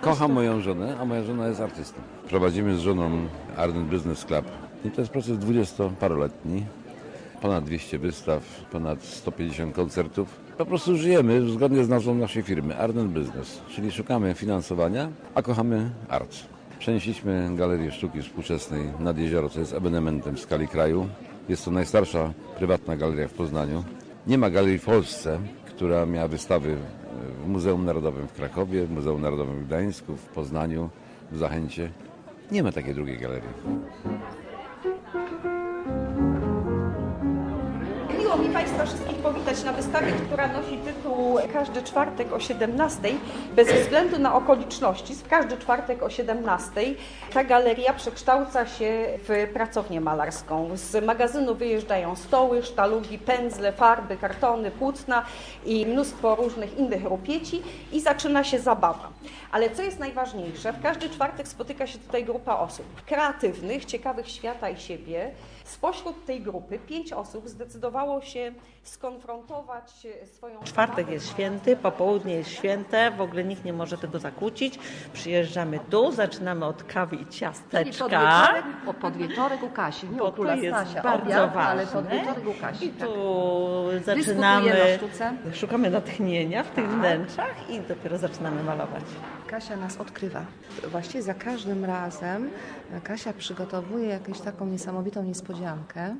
Kocham moją żonę, a moja żona jest artystą. Prowadzimy z żoną Ardent Business Club i to jest proces 20-paroletni. Ponad 200 wystaw, ponad 150 koncertów. Po prostu żyjemy zgodnie z nazwą naszej firmy Ardent Business, czyli szukamy finansowania, a kochamy art. Przenieśliśmy Galerię Sztuki Współczesnej nad jezioro, co jest ewenementem w skali kraju. Jest to najstarsza prywatna galeria w Poznaniu. Nie ma galerii w Polsce, która miała wystawy w Muzeum Narodowym w Krakowie, w Muzeum Narodowym w Gdańsku, w Poznaniu, w Zachęcie. Nie ma takiej drugiej galerii. Miło mi Państwa wszystkich powitać na wystawie, która nosi tytuł Każdy czwartek o 17:00. Bez względu na okoliczności, w każdy czwartek o 17:00 ta galeria przekształca się w pracownię malarską. Z magazynu wyjeżdżają stoły, sztalugi, pędzle, farby, kartony, płótna i mnóstwo różnych innych rupieci i zaczyna się zabawa. Ale co jest najważniejsze, w każdy czwartek spotyka się tutaj grupa osób kreatywnych, ciekawych świata i siebie. Spośród tej grupy 5 osób zdecydowało się skonfrontować swoją... Czwartek jest święty, popołudnie jest święte, w ogóle nikt nie może tego zakłócić. Przyjeżdżamy tu, zaczynamy od kawy i ciasteczka. Podwieczorek u Kasi, nie u króla To jest Stasia, bardzo obiad, ważne. ale podwieczorek u Kasi. I tu Tak. zaczynamy, Dyskutujemy o sztuce. szukamy natchnienia w tych wnętrzach i dopiero zaczynamy malować. Kasia nas odkrywa. Właściwie za każdym razem Kasia przygotowuje jakąś taką niesamowitą niespodziankę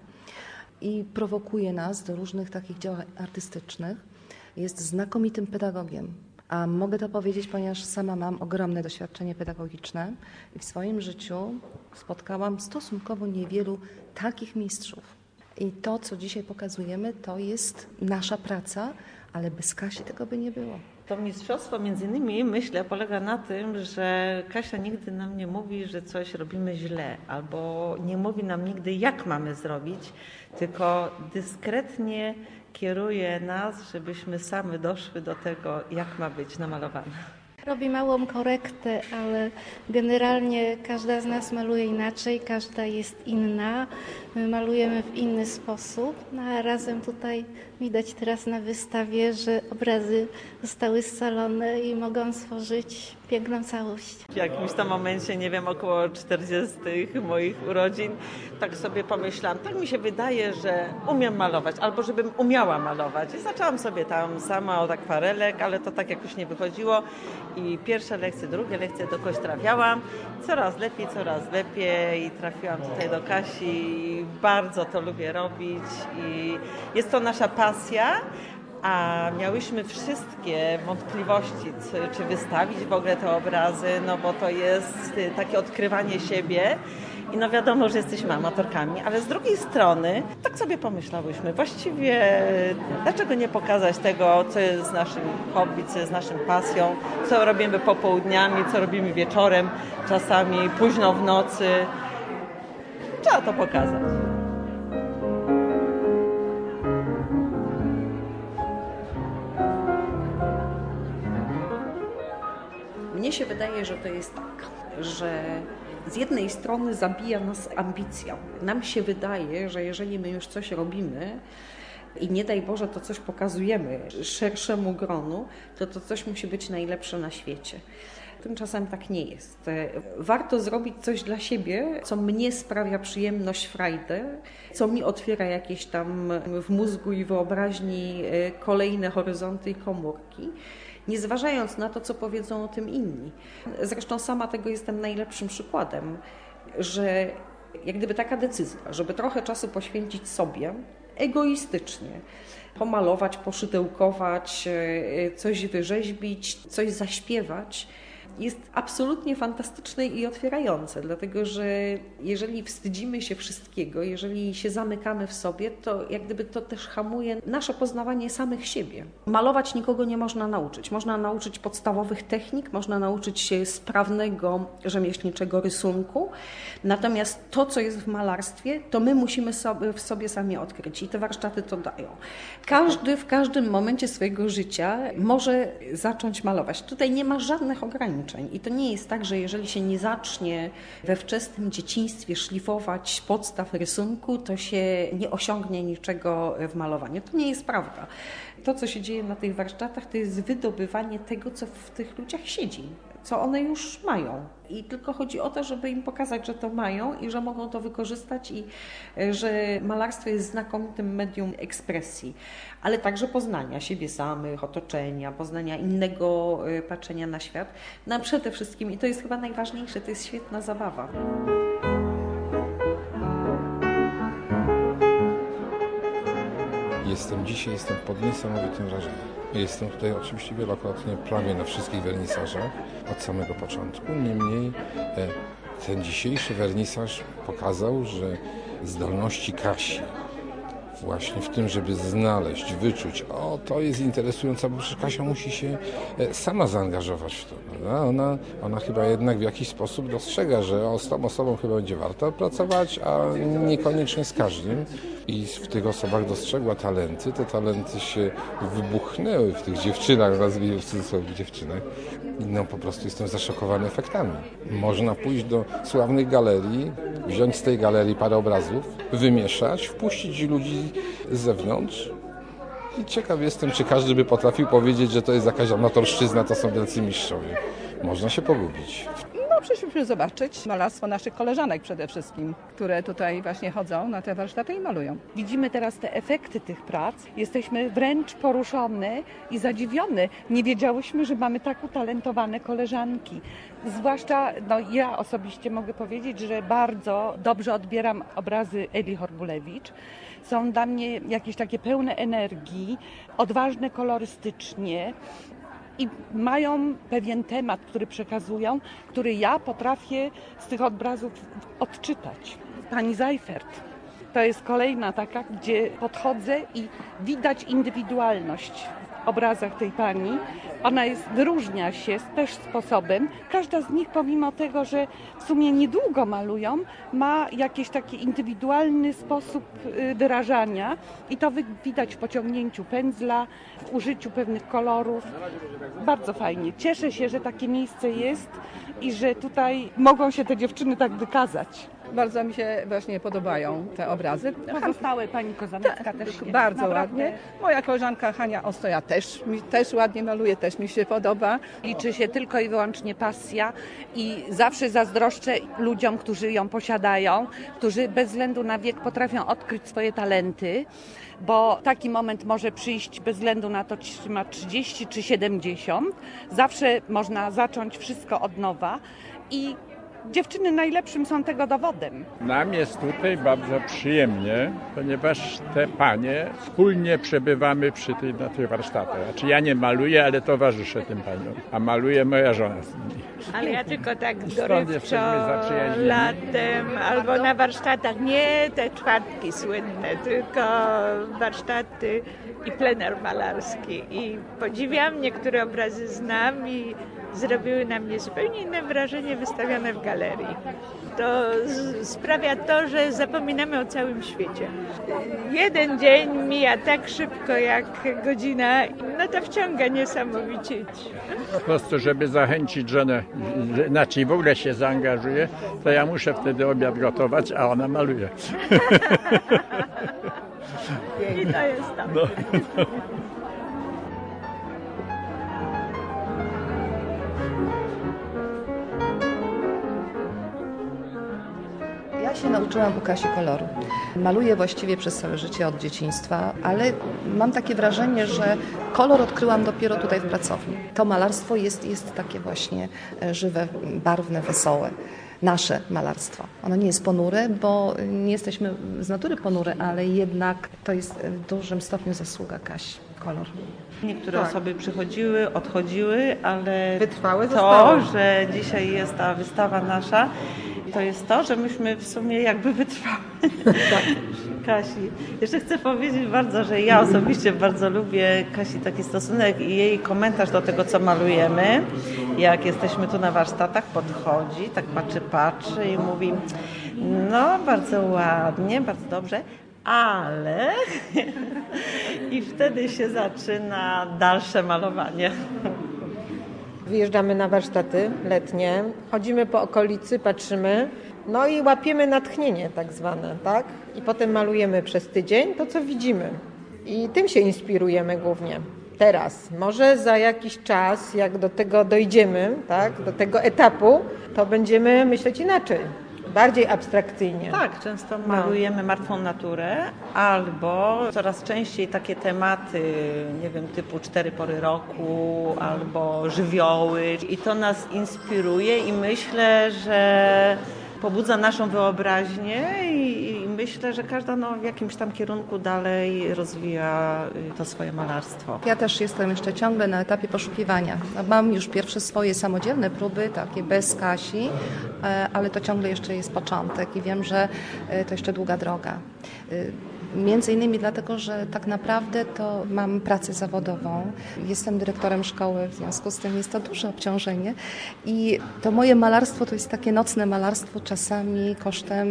i prowokuje nas do różnych takich działań artystycznych. Jest znakomitym pedagogiem. A mogę to powiedzieć, ponieważ sama mam ogromne doświadczenie pedagogiczne i w swoim życiu spotkałam stosunkowo niewielu takich mistrzów. I to, co dzisiaj pokazujemy, to jest nasza praca, ale bez Kasi tego by nie było. To mistrzostwo między innymi, myślę, polega na tym, że Kasia nigdy nam nie mówi, że coś robimy źle, albo nie mówi nam nigdy, jak mamy zrobić, tylko dyskretnie kieruje nas, żebyśmy same doszły do tego, jak ma być namalowane. Robi małą korektę, ale generalnie każda z nas maluje inaczej, każda jest inna. My malujemy w inny sposób, no a razem tutaj widać teraz na wystawie, że obrazy zostały scalone i mogą stworzyć piękną całość. W jakimś tam momencie, nie wiem, około 40 moich urodzin, tak sobie pomyślałam, tak mi się wydaje, że umiem malować, albo żebym umiała malować. I zaczęłam sobie tam sama od akwarelek, ale to tak jakoś nie wychodziło. I pierwsze lekcje, drugie lekcje dokoś trafiałam. Coraz lepiej i trafiłam tutaj do Kasi. Bardzo to lubię robić i jest to nasza pasja. A miałyśmy wszystkie wątpliwości, czy wystawić w ogóle te obrazy, no bo to jest takie odkrywanie siebie i no wiadomo, że jesteśmy amatorkami, ale z drugiej strony tak sobie pomyślałyśmy, właściwie dlaczego nie pokazać tego, co jest naszym hobby, co jest naszą pasją, co robimy popołudniami, co robimy wieczorem, czasami późno w nocy. Trzeba to pokazać. Mnie się wydaje, że to jest tak, że z jednej strony zabija nas ambicja. Nam się wydaje, że jeżeli my już coś robimy i nie daj Boże to coś pokazujemy szerszemu gronu, to coś musi być najlepsze na świecie. Tymczasem tak nie jest. Warto zrobić coś dla siebie, co mnie sprawia przyjemność, frajdę, co mi otwiera jakieś tam w mózgu i wyobraźni kolejne horyzonty i komórki, nie zważając na to, co powiedzą o tym inni. Zresztą sama tego jestem najlepszym przykładem, że jak gdyby taka decyzja, żeby trochę czasu poświęcić sobie, egoistycznie, pomalować, poszydełkować, coś wyrzeźbić, coś zaśpiewać, jest absolutnie fantastyczne i otwierające, dlatego że jeżeli wstydzimy się wszystkiego, jeżeli się zamykamy w sobie, to jak gdyby to też hamuje nasze poznawanie samych siebie. Malować nikogo nie można nauczyć. Można nauczyć podstawowych technik, można nauczyć się sprawnego, rzemieślniczego rysunku, natomiast to, co jest w malarstwie, to my musimy w sobie sami odkryć i te warsztaty to dają. Każdy w każdym momencie swojego życia może zacząć malować. Tutaj nie ma żadnych ograniczeń. I to nie jest tak, że jeżeli się nie zacznie we wczesnym dzieciństwie szlifować podstaw rysunku, to się nie osiągnie niczego w malowaniu. To nie jest prawda. To, co się dzieje na tych warsztatach, to jest wydobywanie tego, co w tych ludziach siedzi. co one już mają. I tylko chodzi o to, żeby im pokazać, że to mają i że mogą to wykorzystać i że malarstwo jest znakomitym medium ekspresji, ale także poznania siebie samych, otoczenia, poznania innego patrzenia na świat. No a przede wszystkim, i to jest chyba najważniejsze, to jest świetna zabawa. Jestem pod niesamowitym wrażeniem. Jestem tutaj oczywiście wielokrotnie, prawie na wszystkich wernisażach od samego początku. Niemniej ten dzisiejszy wernisaż pokazał, że zdolności Kasi właśnie w tym, żeby znaleźć, wyczuć, to jest interesujące, bo przecież Kasia musi się sama zaangażować w to, prawda? Ona chyba jednak w jakiś sposób dostrzega, że z tą osobą chyba będzie warto pracować, a niekoniecznie z każdym. I w tych osobach dostrzegła talenty, te talenty się wybuchnęły w tych dziewczynach, nazwijmy w cudzysłowie dziewczynach. No po prostu jestem zaszokowany efektami. Można pójść do sławnych galerii, wziąć z tej galerii parę obrazów, wymieszać, wpuścić ludzi z zewnątrz. I ciekaw jestem, czy każdy by potrafił powiedzieć, że to jest jakaś amatorszczyzna, to są wielcy mistrzowie. Można się pogubić. Przyszliśmy zobaczyć malarstwo naszych koleżanek przede wszystkim, które tutaj właśnie chodzą na te warsztaty i malują. Widzimy teraz te efekty tych prac. Jesteśmy wręcz poruszone i zadziwione. Nie wiedziałyśmy, że mamy tak utalentowane koleżanki. Zwłaszcza ja osobiście mogę powiedzieć, że bardzo dobrze odbieram obrazy Eli Horbulewicz. Są dla mnie jakieś takie pełne energii, odważne kolorystycznie. I mają pewien temat, który przekazują, który ja potrafię z tych obrazów odczytać. Pani Seifert to jest kolejna taka, gdzie podchodzę i widać indywidualność w obrazach tej pani. Ona wyróżnia się też sposobem. Każda z nich, pomimo tego, że w sumie niedługo malują, ma jakiś taki indywidualny sposób wyrażania i to widać w pociągnięciu pędzla, w użyciu pewnych kolorów. Bardzo fajnie. Cieszę się, że takie miejsce jest i że tutaj mogą się te dziewczyny tak wykazać. Bardzo mi się właśnie podobają te obrazy. Pozostałe pani Kozanecka też jest. Bardzo Naprawdę ładnie. Moja koleżanka Hania Ostoja też ładnie maluje, też mi się podoba. Liczy się tylko i wyłącznie pasja i zawsze zazdroszczę ludziom, którzy ją posiadają, którzy bez względu na wiek potrafią odkryć swoje talenty, bo taki moment może przyjść bez względu na to, czy ma 30 czy 70. Zawsze można zacząć wszystko od nowa i dziewczyny najlepszym są tego dowodem. Nam jest tutaj bardzo przyjemnie, ponieważ te panie wspólnie przebywamy na tych warsztatach. Znaczy ja nie maluję, ale towarzyszę tym paniom, a maluje moja żona z nimi. Ale ja tylko tak Stąd dorywczo jesteśmy zaprzyjaźnieni. latem albo na warsztatach, nie te czwartki słynne, tylko warsztaty i plener malarski. I podziwiam, niektóre obrazy znam i zrobiły na mnie zupełnie inne wrażenie wystawione w galerii. To sprawia to, że zapominamy o całym świecie. Jeden dzień mija tak szybko jak godzina, no to wciąga niesamowicie. Po prostu, żeby zachęcić żonę, inaczej w ogóle się zaangażuje, to ja muszę wtedy obiad gotować, a ona maluje. I to jest to. No. Ja się nauczyłam u Kasi koloru. Maluję właściwie przez całe życie od dzieciństwa, ale mam takie wrażenie, że kolor odkryłam dopiero tutaj w pracowni. To malarstwo jest takie właśnie żywe, barwne, wesołe. Nasze malarstwo. Ono nie jest ponure, bo nie jesteśmy z natury ponure, ale jednak to jest w dużym stopniu zasługa Kasi, kolor. Niektóre osoby przychodziły, odchodziły, ale Wytrwałe to, zostały. że dzisiaj jest ta wystawa nasza, to jest to, że myśmy w sumie jakby wytrwały. Kasi. Jeszcze chcę powiedzieć bardzo, że ja osobiście bardzo lubię Kasi taki stosunek i jej komentarz do tego, co malujemy. Jak jesteśmy tu na warsztatach, podchodzi, tak patrzy i mówi, no bardzo ładnie, bardzo dobrze, ale... I wtedy się zaczyna dalsze malowanie. Wyjeżdżamy na warsztaty letnie, chodzimy po okolicy, patrzymy, no i łapiemy natchnienie tak zwane, tak? I potem malujemy przez tydzień to, co widzimy. I tym się inspirujemy głównie. teraz. Może za jakiś czas, jak do tego dojdziemy, tak, do tego etapu, to będziemy myśleć inaczej, bardziej abstrakcyjnie. Tak, często malujemy martwą naturę albo coraz częściej takie tematy, nie wiem, typu 4 pory roku albo żywioły i to nas inspiruje i myślę, że pobudza naszą wyobraźnię i myślę, że każda w jakimś tam kierunku dalej rozwija to swoje malarstwo. Ja też jestem jeszcze ciągle na etapie poszukiwania. Mam już pierwsze swoje samodzielne próby, takie bez Kasi, ale to ciągle jeszcze jest początek i wiem, że to jeszcze długa droga. Między innymi dlatego, że tak naprawdę to mam pracę zawodową. Jestem dyrektorem szkoły, w związku z tym jest to duże obciążenie i to moje malarstwo to jest takie nocne malarstwo, czasami kosztem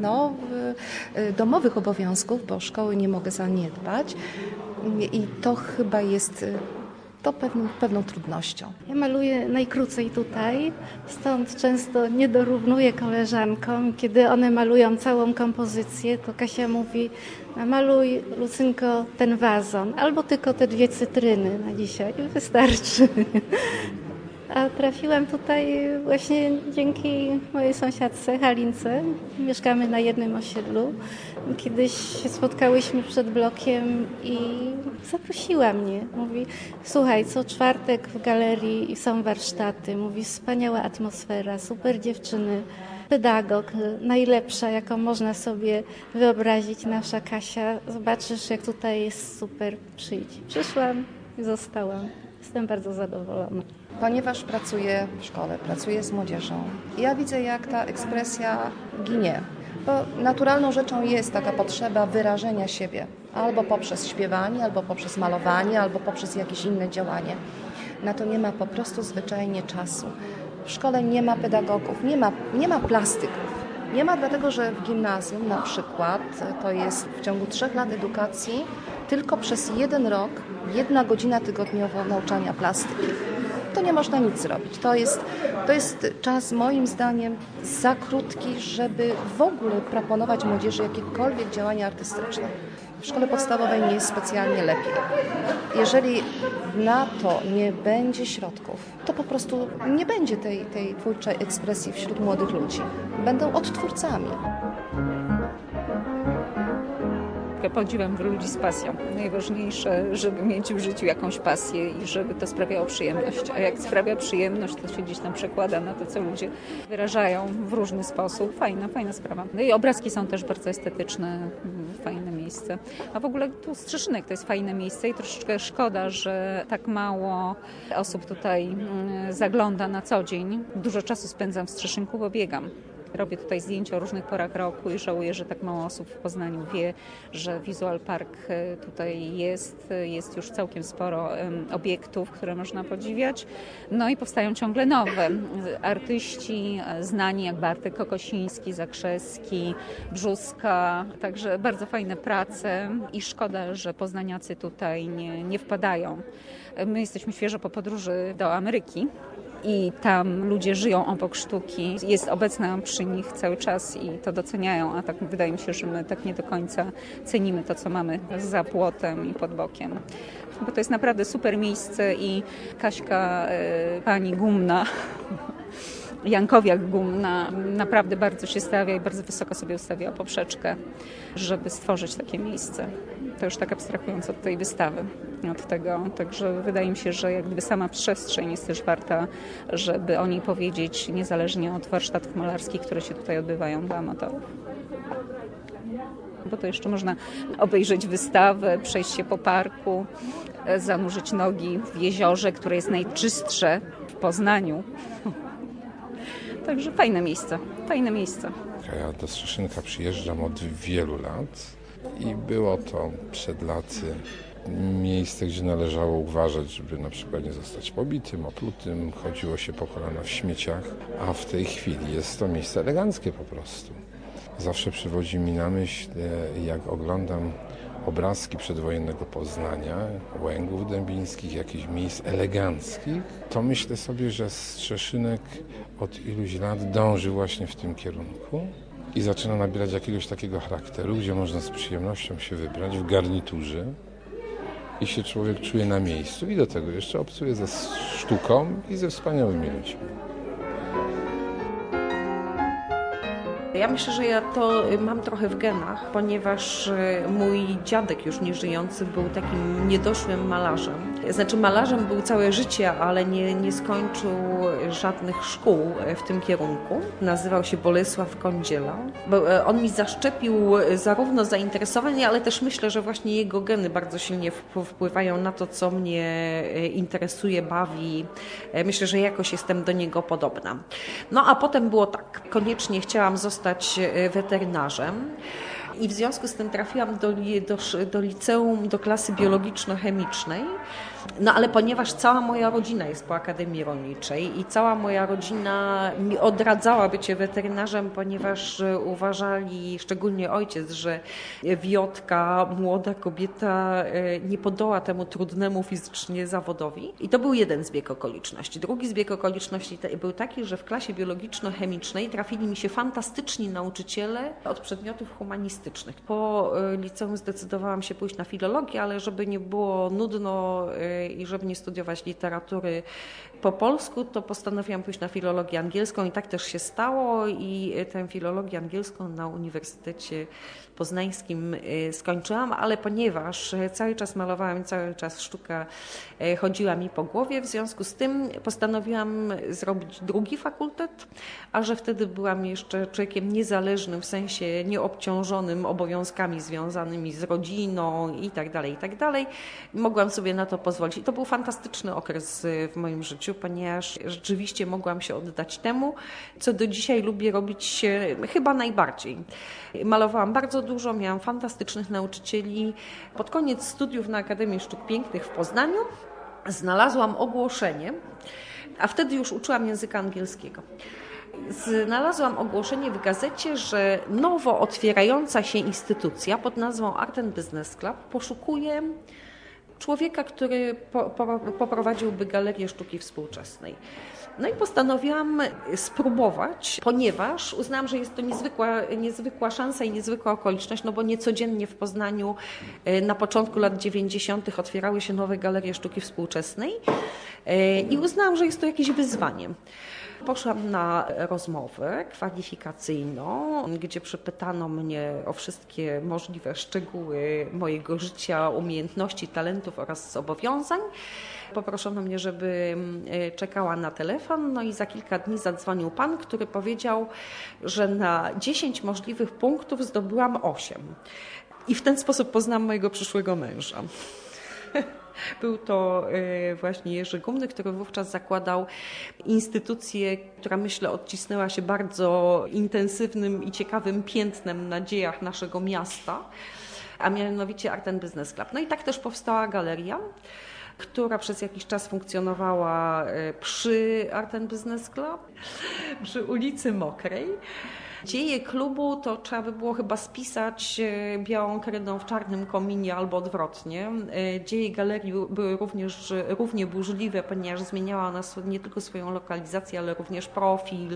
domowych obowiązków, bo szkoły nie mogę zaniedbać i to chyba jest to pewną trudnością. Ja maluję najkrócej tutaj, stąd często nie dorównuję koleżankom. Kiedy one malują całą kompozycję, to Kasia mówi: namaluj, Lucynko, ten wazon, albo tylko te 2 cytryny na dzisiaj, wystarczy. A trafiłam tutaj właśnie dzięki mojej sąsiadce Halince. Mieszkamy na jednym osiedlu. Kiedyś się spotkałyśmy przed blokiem i zaprosiła mnie. Mówi: słuchaj, co czwartek w galerii są warsztaty. Mówi: wspaniała atmosfera, super dziewczyny, pedagog, najlepsza, jaką można sobie wyobrazić, nasza Kasia. Zobaczysz, jak tutaj jest super, przyjdź. Przyszłam i zostałam. Jestem bardzo zadowolona. Ponieważ pracuję w szkole, pracuję z młodzieżą, ja widzę, jak ta ekspresja ginie. Bo naturalną rzeczą jest taka potrzeba wyrażenia siebie. Albo poprzez śpiewanie, albo poprzez malowanie, albo poprzez jakieś inne działanie. Na to nie ma po prostu zwyczajnie czasu. W szkole nie ma pedagogów, nie ma plastyków. Nie ma dlatego, że w gimnazjum na przykład to jest w ciągu 3 lat edukacji tylko przez 1 rok, 1 godzina tygodniowo nauczania plastyki. To nie można nic zrobić. To jest czas moim zdaniem za krótki, żeby w ogóle proponować młodzieży jakiekolwiek działania artystyczne. W szkole podstawowej nie jest specjalnie lepiej. Jeżeli na to nie będzie środków, to po prostu nie będzie tej twórczej ekspresji wśród młodych ludzi. Będą odtwórcami. Podziwiam ludzi z pasją. Najważniejsze, żeby mieć w życiu jakąś pasję i żeby to sprawiało przyjemność. A jak sprawia przyjemność, to się gdzieś tam przekłada na to, co ludzie wyrażają w różny sposób. Fajna sprawa. No i obrazki są też bardzo estetyczne, fajne miejsce. A w ogóle tu Strzeszynek to jest fajne miejsce i troszeczkę szkoda, że tak mało osób tutaj zagląda na co dzień. Dużo czasu spędzam w Strzeszynku, bo biegam. Robię tutaj zdjęcia o różnych porach roku i żałuję, że tak mało osób w Poznaniu wie, że Visual Park tutaj jest już całkiem sporo obiektów, które można podziwiać. No i powstają ciągle nowe. Artyści znani jak Bartek Kokosiński, Zakrzewski, Brzuska, także bardzo fajne prace i szkoda, że poznaniacy tutaj nie wpadają. My jesteśmy świeżo po podróży do Ameryki. I tam ludzie żyją obok sztuki, jest obecna przy nich cały czas i to doceniają, a tak wydaje mi się, że my tak nie do końca cenimy to, co mamy za płotem i pod bokiem. Bo to jest naprawdę super miejsce i Kaśka, pani Gumna, Jankowiak Gumna, naprawdę bardzo się stawia i bardzo wysoko sobie ustawiła poprzeczkę, żeby stworzyć takie miejsce. To już tak abstrahując od tej wystawy, od tego. Także wydaje mi się, że jak gdyby sama przestrzeń jest też warta, żeby o niej powiedzieć, niezależnie od warsztatów malarskich, które się tutaj odbywają dla amatorów. Bo to jeszcze można obejrzeć wystawę, przejść się po parku, zanurzyć nogi w jeziorze, które jest najczystsze w Poznaniu. Także fajne miejsce. Ja do Strzeszynka przyjeżdżam od wielu lat i było to przed laty miejsce, gdzie należało uważać, żeby na przykład nie zostać pobitym, oplutym, chodziło się po kolana w śmieciach, a w tej chwili jest to miejsce eleganckie po prostu. Zawsze przywodzi mi na myśl, jak oglądam obrazki przedwojennego Poznania, Łęgów Dębińskich, jakichś miejsc eleganckich, to myślę sobie, że Strzeszynek od iluś lat dąży właśnie w tym kierunku i zaczyna nabierać jakiegoś takiego charakteru, gdzie można z przyjemnością się wybrać w garniturze i się człowiek czuje na miejscu i do tego jeszcze obcuje ze sztuką i ze wspaniałymi ludźmi. Ja myślę, że ja to mam trochę w genach, ponieważ mój dziadek już nieżyjący był takim niedoszłym malarzem. Znaczy malarzem był całe życie, ale nie skończył żadnych szkół w tym kierunku. Nazywał się Bolesław Kądziela. On mi zaszczepił zarówno zainteresowanie, ale też myślę, że właśnie jego geny bardzo silnie wpływają na to, co mnie interesuje, bawi. Myślę, że jakoś jestem do niego podobna. No a potem było tak, koniecznie chciałam zostać weterynarzem i w związku z tym trafiłam do liceum, do klasy biologiczno-chemicznej. No ale ponieważ cała moja rodzina jest po Akademii Rolniczej i cała moja rodzina mi odradzała bycie weterynarzem, ponieważ uważali, szczególnie ojciec, że Wiotka, młoda kobieta, nie podoła temu trudnemu fizycznie zawodowi. I to był jeden zbieg okoliczności. Drugi zbieg okoliczności był taki, że w klasie biologiczno-chemicznej trafili mi się fantastyczni nauczyciele od przedmiotów humanistycznych. Po liceum zdecydowałam się pójść na filologię, ale żeby nie było nudno i żeby nie studiować literatury po polsku, to postanowiłam pójść na filologię angielską i tak też się stało i tę filologię angielską na Uniwersytecie Poznańskim skończyłam, ale ponieważ cały czas malowałam, cały czas sztuka chodziła mi po głowie, w związku z tym postanowiłam zrobić drugi fakultet, a że wtedy byłam jeszcze człowiekiem niezależnym, w sensie nieobciążonym obowiązkami związanymi z rodziną i tak dalej, mogłam sobie na to pozwolić. I to był fantastyczny okres w moim życiu, ponieważ rzeczywiście mogłam się oddać temu, co do dzisiaj lubię robić chyba najbardziej. Malowałam bardzo dużo, miałam fantastycznych nauczycieli. Pod koniec studiów na Akademii Sztuk Pięknych w Poznaniu znalazłam ogłoszenie, a wtedy już uczyłam języka angielskiego. Znalazłam ogłoszenie w gazecie, że nowo otwierająca się instytucja pod nazwą Art and Business Club poszukuje człowieka, który poprowadziłby galerię sztuki współczesnej. No i postanowiłam spróbować, ponieważ uznałam, że jest to niezwykła szansa i niezwykła okoliczność, no bo niecodziennie w Poznaniu na początku lat 90. otwierały się nowe galerie sztuki współczesnej i uznałam, że jest to jakieś wyzwanie. Poszłam na rozmowę kwalifikacyjną, gdzie przepytano mnie o wszystkie możliwe szczegóły mojego życia, umiejętności, talentów oraz zobowiązań. Poproszono mnie, żeby czekała na telefon, no i za kilka dni zadzwonił pan, który powiedział, że na 10 możliwych punktów zdobyłam 8. I w ten sposób poznałam mojego przyszłego męża. Był to właśnie Jerzy Gumny, który wówczas zakładał instytucję, która myślę odcisnęła się bardzo intensywnym i ciekawym piętnem na dziejach naszego miasta, a mianowicie Art and Business Club. No i tak też powstała galeria, która przez jakiś czas funkcjonowała przy Art and Business Club, przy ulicy Mokrej. Dzieje klubu to trzeba by było chyba spisać białą kredą w czarnym kominie albo odwrotnie. Dzieje galerii były również równie burzliwe, ponieważ zmieniała ona nie tylko swoją lokalizację, ale również profil,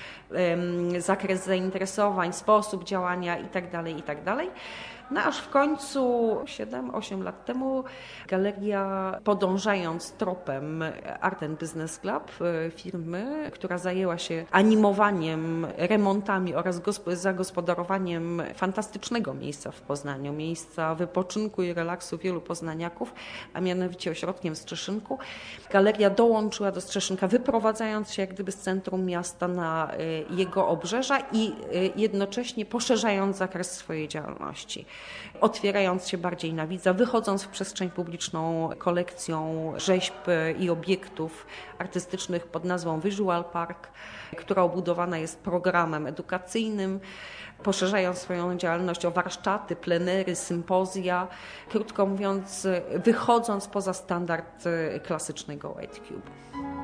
zakres zainteresowań, sposób działania itd. No aż w końcu 7-8 lat temu galeria, podążając tropem Art and Business Club, firmy, która zajęła się animowaniem, remontami oraz zagospodarowaniem fantastycznego miejsca w Poznaniu, miejsca wypoczynku i relaksu wielu poznaniaków, a mianowicie ośrodkiem w Strzeszynku. Galeria dołączyła do Strzeszynka, wyprowadzając się jak gdyby z centrum miasta na jego obrzeża i jednocześnie poszerzając zakres swojej działalności. Otwierając się bardziej na widza, wychodząc w przestrzeń publiczną kolekcją rzeźb i obiektów artystycznych pod nazwą Visual Park, która obudowana jest programem edukacyjnym, poszerzając swoją działalność o warsztaty, plenery, sympozja, krótko mówiąc, wychodząc poza standard klasycznego White Cube.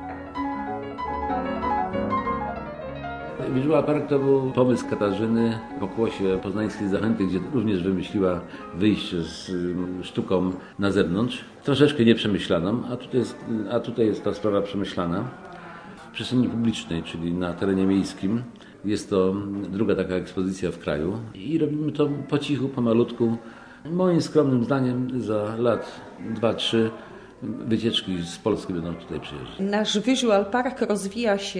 Visual Park to był pomysł Katarzyny w pokłosie poznańskiej Zachęty, gdzie również wymyśliła wyjście z sztuką na zewnątrz. Troszeczkę nieprzemyślaną, a tutaj jest ta sprawa przemyślana. W przestrzeni publicznej, czyli na terenie miejskim. Jest to druga taka ekspozycja w kraju i robimy to po cichu, pomalutku. Moim skromnym zdaniem za lat 2-3 wycieczki z Polski będą tutaj przyjeżdżać. Nasz Visual Park rozwija się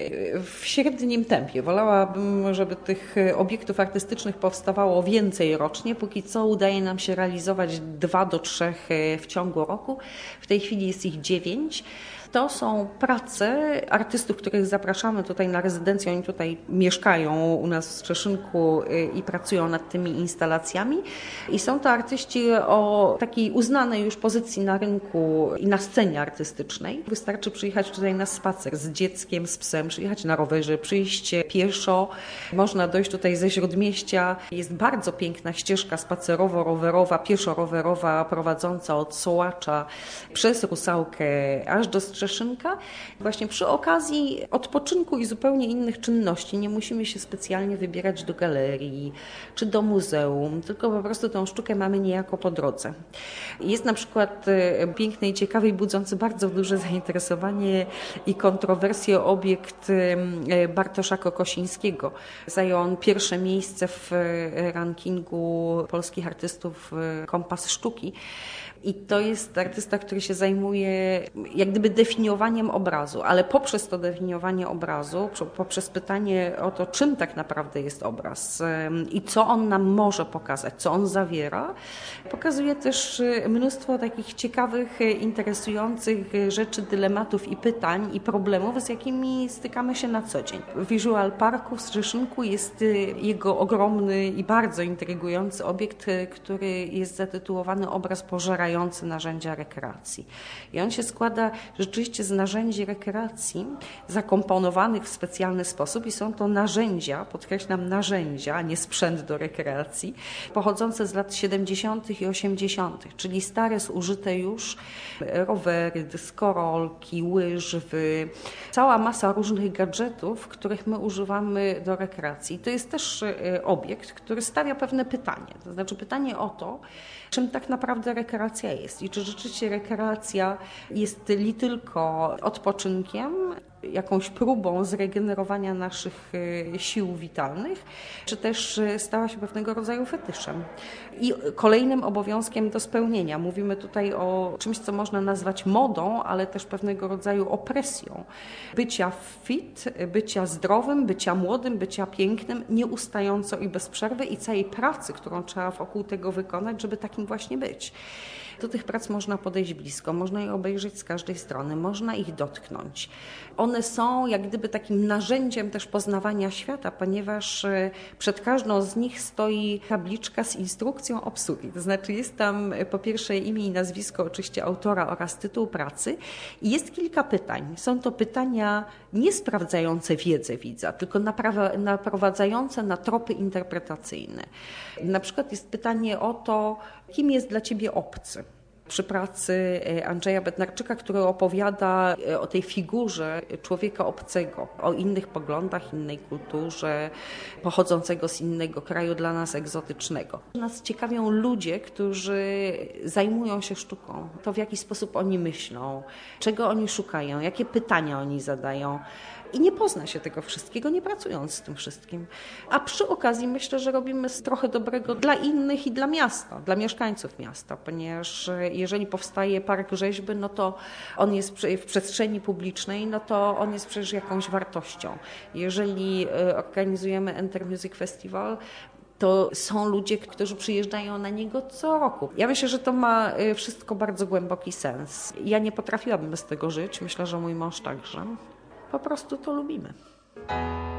w średnim tempie. Wolałabym, żeby tych obiektów artystycznych powstawało więcej rocznie. Póki co udaje nam się realizować 2 do 3 w ciągu roku. W tej chwili jest ich 9. To są prace artystów, których zapraszamy tutaj na rezydencję. Oni tutaj mieszkają u nas w Strzeszynku i pracują nad tymi instalacjami. I są to artyści o takiej uznanej już pozycji na rynku i na scenie artystycznej. Wystarczy przyjechać tutaj na spacer z dzieckiem, z psem, przyjechać na rowerze, przyjść pieszo. Można dojść tutaj ze Śródmieścia. Jest bardzo piękna ścieżka spacerowo-rowerowa, pieszo-rowerowa prowadząca od Sołacza przez Rusałkę aż do Strzeszynka. Właśnie przy okazji odpoczynku i zupełnie innych czynności nie musimy się specjalnie wybierać do galerii czy do muzeum, tylko po prostu tą sztukę mamy niejako po drodze. Jest na przykład piękny i ciekawy i budzący bardzo duże zainteresowanie i kontrowersję obiekt Bartosza Kokosińskiego. Zajął on pierwsze miejsce w rankingu polskich artystów Kompas Sztuki. I to jest artysta, który się zajmuje jak gdyby definiowaniem obrazu, ale poprzez to definiowanie obrazu, poprzez pytanie o to, czym tak naprawdę jest obraz i co on nam może pokazać, co on zawiera, pokazuje też mnóstwo takich ciekawych, interesujących rzeczy, dylematów i pytań i problemów, z jakimi stykamy się na co dzień. W Visual Parku w Strzeszynku jest jego ogromny i bardzo intrygujący obiekt, który jest zatytułowany Obraz pożerający narzędzia rekreacji. I on się składa rzeczywiście z narzędzi rekreacji zakomponowanych w specjalny sposób i są to narzędzia, podkreślam narzędzia, a nie sprzęt do rekreacji, pochodzące z lat 70. i 80., czyli stare, zużyte już rowery, dyskorolki, łyżwy, cała masa różnych gadżetów, których my używamy do rekreacji. To jest też obiekt, który stawia pewne pytanie, to znaczy pytanie o to, czym tak naprawdę rekreacja jest i czy rzeczywiście rekreacja jest li tylko odpoczynkiem, jakąś próbą zregenerowania naszych sił witalnych, czy też stała się pewnego rodzaju fetyszem. I kolejnym obowiązkiem do spełnienia. Mówimy tutaj o czymś, co można nazwać modą, ale też pewnego rodzaju opresją. Bycia fit, bycia zdrowym, bycia młodym, bycia pięknym, nieustająco i bez przerwy i całej pracy, którą trzeba wokół tego wykonać, żeby takim właśnie być. Do tych prac można podejść blisko, można je obejrzeć z każdej strony, można ich dotknąć. One są jak gdyby takim narzędziem też poznawania świata, ponieważ przed każdą z nich stoi tabliczka z instrukcją obsługi. To znaczy jest tam po pierwsze imię i nazwisko oczywiście autora oraz tytuł pracy i jest kilka pytań. Są to pytania nie sprawdzające wiedzę widza, tylko naprowadzające na tropy interpretacyjne. Na przykład jest pytanie o to, kim jest dla ciebie obcy. Przy pracy Andrzeja Bednarczyka, który opowiada o tej figurze człowieka obcego, o innych poglądach, innej kulturze, pochodzącego z innego kraju, dla nas egzotycznego. Nas ciekawią ludzie, którzy zajmują się sztuką, to w jaki sposób oni myślą, czego oni szukają, jakie pytania oni zadają. I nie pozna się tego wszystkiego, nie pracując z tym wszystkim. A przy okazji myślę, że robimy trochę dobrego dla innych i dla miasta, dla mieszkańców miasta, ponieważ jeżeli powstaje park rzeźby, no to on jest w przestrzeni publicznej, no to on jest przecież jakąś wartością. Jeżeli organizujemy Enter Music Festival, to są ludzie, którzy przyjeżdżają na niego co roku. Ja myślę, że to ma wszystko bardzo głęboki sens. Ja nie potrafiłabym bez tego żyć, myślę, że mój mąż także. Po prostu to lubimy.